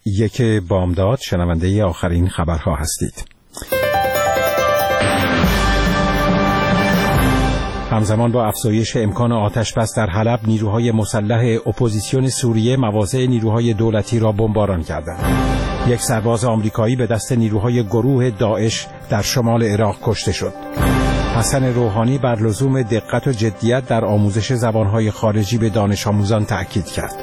یک بامداد شنونده آخرین خبرها هستید. همزمان با افزایش امکان آتش‌بس در حلب، نیروهای مسلح اپوزیسیون سوریه مواضع نیروهای دولتی را بمباران کردند. یک سرباز آمریکایی به دست نیروهای گروه داعش در شمال عراق کشته شد. حسن روحانی بر لزوم دقت و جدیت در آموزش زبانهای خارجی به دانش آموزان تأکید کرد.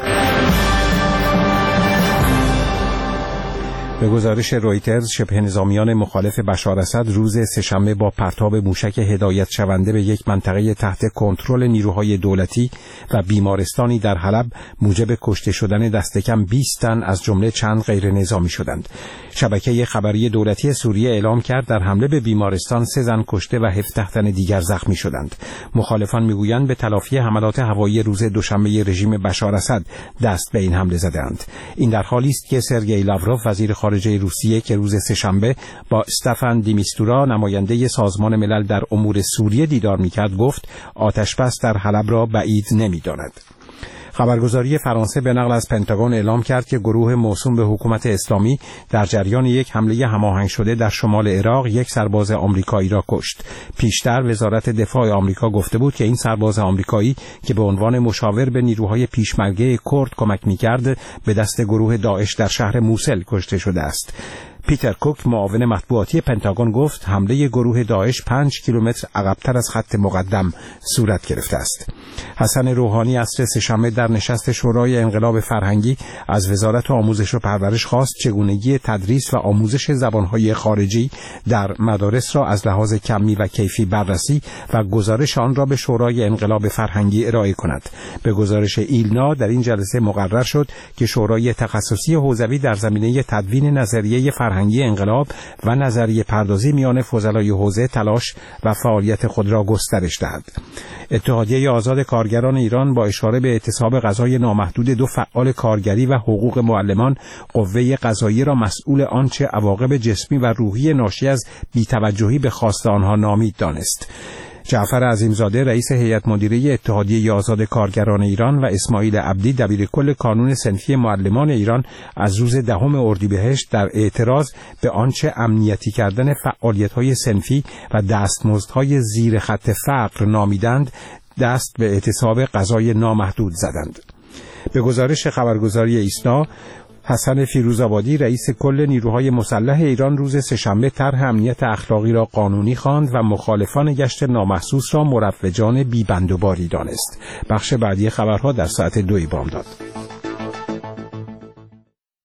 به گزارش رویترز، شبه نظامیان مخالف بشار اسد روز سه‌شنبه با پرتاب موشک هدایت شونده به یک منطقه تحت کنترل نیروهای دولتی و بیمارستانی در حلب موجب کشته شدن دست کم 20 تن از جمله چند غیر نظامی شدند. شبکه خبری دولتی سوریه اعلام کرد در حمله به بیمارستان 3 زن کشته و 17 تن دیگر زخمی شدند. مخالفان میگویند به تلافی حملات هوایی روز دوشنبه رژیم بشار اسد دست به این حمله زدند. این در حالی است که سرگئی لاوروف وزیر خارجه روسیه که روز سه‌شنبه با استفان دیمیستورا نماینده سازمان ملل در امور سوریه دیدار می‌کرد گفت آتش‌بس در حلب را بعید نمی‌داند. خبرگزاری فرانسه به نقل از پنتاگون اعلام کرد که گروه موسوم به حکومت اسلامی در جریان یک حمله هماهنگ شده در شمال عراق یک سرباز آمریکایی را کشت. پیشتر وزارت دفاع آمریکا گفته بود که این سرباز آمریکایی که به عنوان مشاور به نیروهای پیشمرگه کرد کمک می‌کرد به دست گروه داعش در شهر موسل کشته شده است. پیتر کوک معاون مطبوعاتی پنتاگون گفت حمله گروه داعش 5 کیلومتر عقب‌تر از خط مقدم صورت گرفته است. حسن روحانی عصر سه‌شنبه در نشست شورای انقلاب فرهنگی از وزارت آموزش و پرورش خواست چگونگی تدریس و آموزش زبانهای خارجی در مدارس را از لحاظ کمی و کیفی بررسی و گزارش آن را به شورای انقلاب فرهنگی ارائه کند. به گزارش ایلنا در این جلسه مقرر شد که شورای تخصصی حوزوی در زمینه تدوین نظریه فرهنگی انقلاب و نظریه پردازی میان فضلای حوزه تلاش و فعالیت خود را گسترش دهد. اتحادیه آزاد کارگران ایران با اشاره به اعتصاب غذای نامحدود 2 فعال کارگری و حقوق معلمان قوه قضاییه را مسئول آنچه عواقب جسمی و روحی ناشی از بی‌توجهی به خواست آنها نامید دانست. جعفر عظیمزاده رئیس هیئت مدیره اتحادیه آزاد کارگران ایران و اسماعیل عبدی دبیرکل کانون صنفی معلمان ایران از روز 10 اردیبهشت در اعتراض به آنچه امنیتی کردن فعالیت‌های صنفی و دستمزدهای زیر خط فقر نامیدند دست به اعتصاب غذای نامحدود زدند. به گزارش خبرگزاری ایسنا، حسن فیروزآبادی رئیس کل نیروهای مسلح ایران روز سه‌شنبه طرح امنیت اخلاقی را قانونی خواند و مخالفان گشت نامحسوس را مروجان بی‌بند و باری دانست. بخش بعدی خبرها در ساعت 2 بامداد.